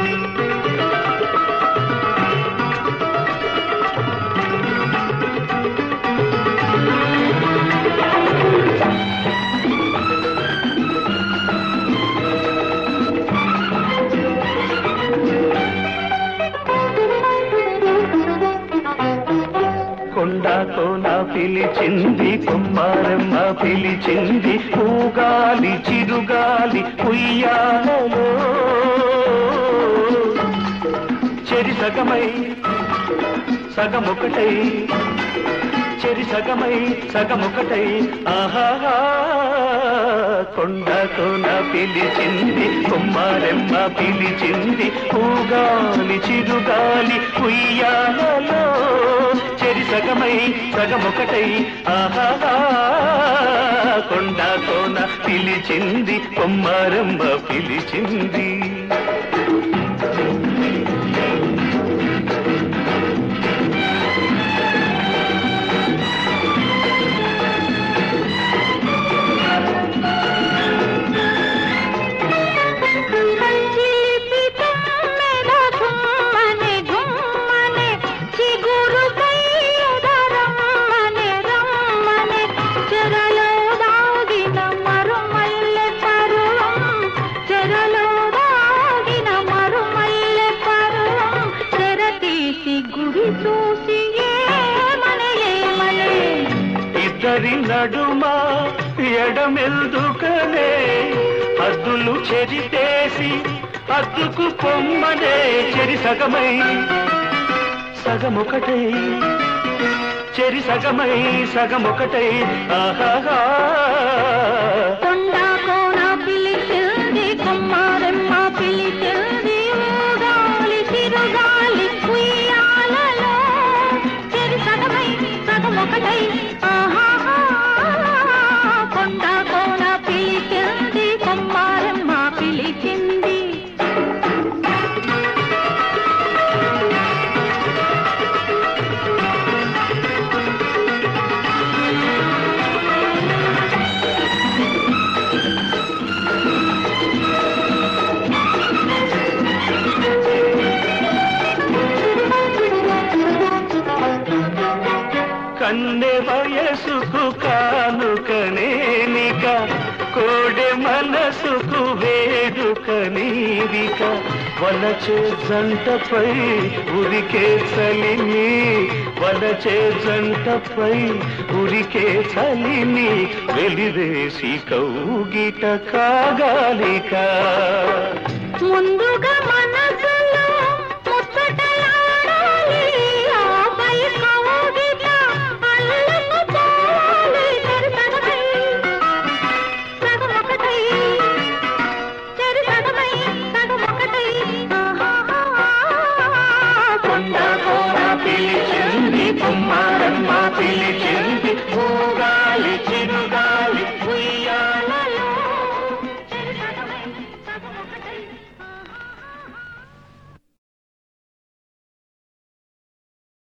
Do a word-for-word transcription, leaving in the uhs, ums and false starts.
కొండతోన పిలిచింది కుమ్మారమ్మ పిలిచింది పూగాలి చిరుగాలి ఉయ్యాలలో చెరి సగమై సగమొకటై చెరి సగమై సగమొకటై ఆహాహా కొండతోన పిలిచింది కుమ్మారమ్మ పిలిచింది పూగాలి చిరుగాలి ఉయ్యాలలో చెరి సగమై సగమొకటై ఆహాహా కొండతోన పిలిచింది కుమ్మారమ్మ పిలిచింది. ఇద్దరి నడుమా ఎడమెల్దుకనే హద్దులు చెరితేసి హద్దుకు పొమ్మనే చెరి సగమై సగమొకటై చెరి సగమై సగమొకటై ఆహాహా కొండకోన పిలిచింది కుమ్మారమ్మ పిలిచింది ఊగాలి చిరుగాలి ఉయ్యాలలో చెరి సగమై సగమొకటై ఆహాహా కొండకోన పిలిచింది కుమ్మారమ్మ పిలిచింది. కన్నె వయసుకు కానుకనేనిక కోడె మనసుకు వేడుకనీవిక వలచే జంటపై ఉరికే చలిని వలచే జంటపై ఉరికే చలిని వెలివేసి కౌగిట కాగాలిక ముందుగా